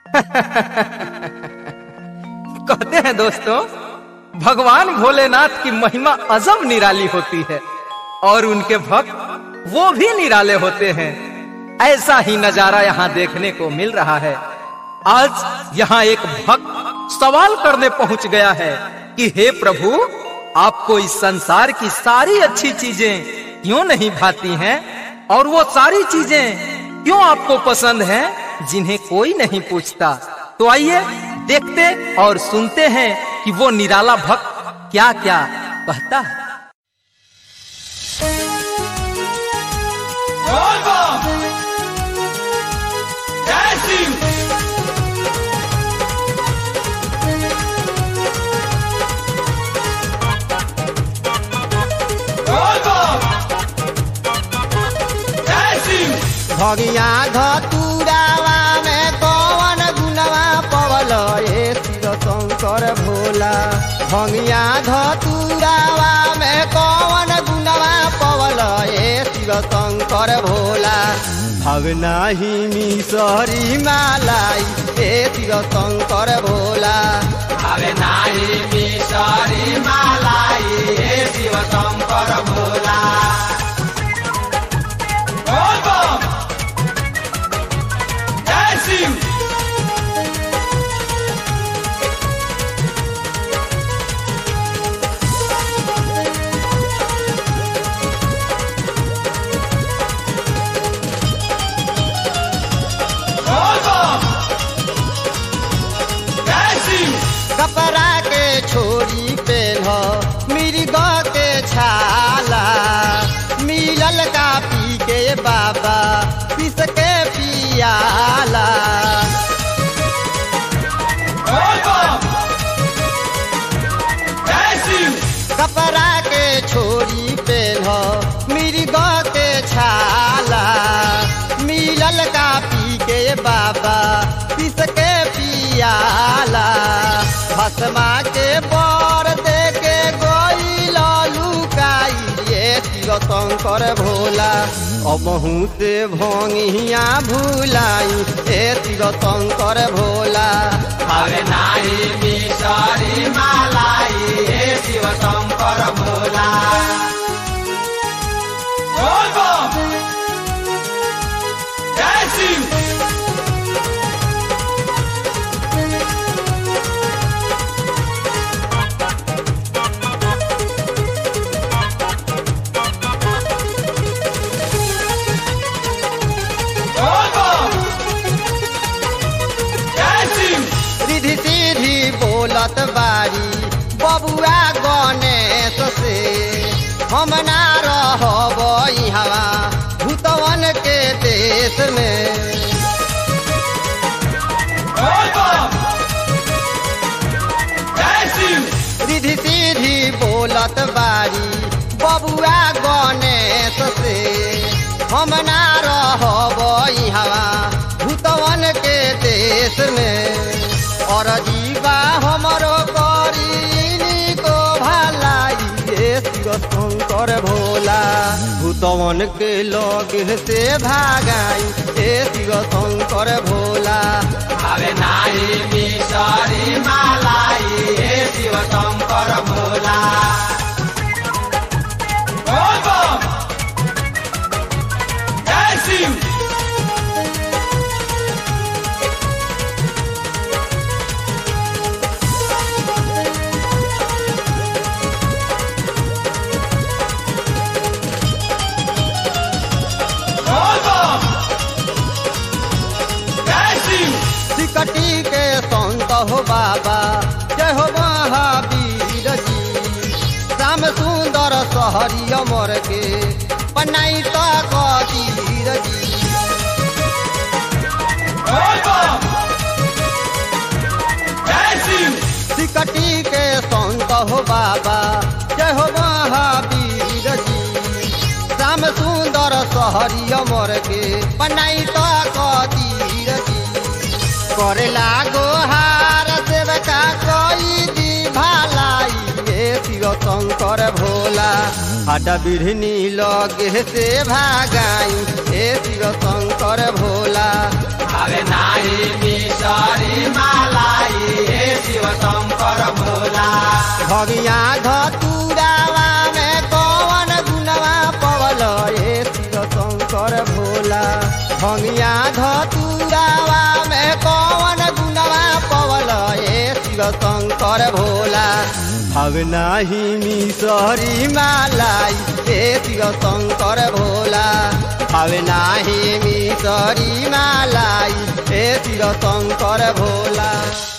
कहते हैं दोस्तों, भगवान भोलेनाथ की महिमा अजब निराली होती है और उनके भक्त वो भी निराले होते हैं। ऐसा ही नजारा यहाँ देखने को मिल रहा है। आज यहाँ एक भक्त सवाल करने पहुंच गया है कि हे प्रभु, आपको इस संसार की सारी अच्छी चीजें क्यों नहीं भाती हैं और वो सारी चीजें क्यों आपको पसंद हैं जिन्हें कोई नहीं पूछता। तो आइए देखते और सुनते हैं कि वो निराला भक्त क्या क्या कहता है। भगिया धतुरावा में कौन गुनवा पवल ये शिव शंकर भोला। भगिया धतुरावा में कौन गुनवा पवल ये शिव शंकर भोला। भगना ही मिसरी मालाई ये शिव शंकर भोला। भगना ही मिसरी मालाई ये शिव शंकर भोला। कपड़ा के छोरी पेन्ह मिर्ग के छाला। मिलल का पी के बाबा पिस के पियाला। कपड़ा के छोरी पेन्ह मिर्ग के छाला। मिलल का पी के बाबा पिस के पियाला। भस्मा के बर दे के गोइल लुकाई ये शिव शंकर भोला। अबहू से भंगिया भुलाई ये शिव शंकर भोला। अरे नाही मिसरी मालाई ये शिव शंकर भोला। रिधि सीधी बोलत बारी बबुआ गणेश से। हम ना रहब इहवा भूतवन के देश में। रिधि सीधी बोलत बारी बबुआ गणेश से। हम ना रहब इहवा भूतवन के देश में। और जीवा हमरो करीनी को भलाई ये शिव शंकर भोला। भूतवन के लोग से भागाई ये शिव शंकर भोला। अरे नाही मिसरी मालाई ये शिव शंकर भोला। कटी के संत हो बाबा जय हो महावीर जी। श्याम सुंदर सहरी अमर के पनाई तो कदीर जी। कटी के संत हो बाबा जय हो महावीर जी। श्याम सुंदर सहरी अमर के पनाई तो कदीर जी। करे लागो हार सेवका कोई दी भलाई ये शिव शंकर भोला। हटा बिढ़नी लगे से भागाई हे शिव शंकर भोला। अरे नाही मिसरी भगिया धतुरावा में कौन गुनवा पवल ए शिव शंकर भोला भगिया धतुरावा में कौन गुनवा पवल ए शिव शंकर भोला भगनाही मिसरी मालाई ए शिव शंकर भोला भगनाही मिसरी मालाई ए शिव शंकर भोला।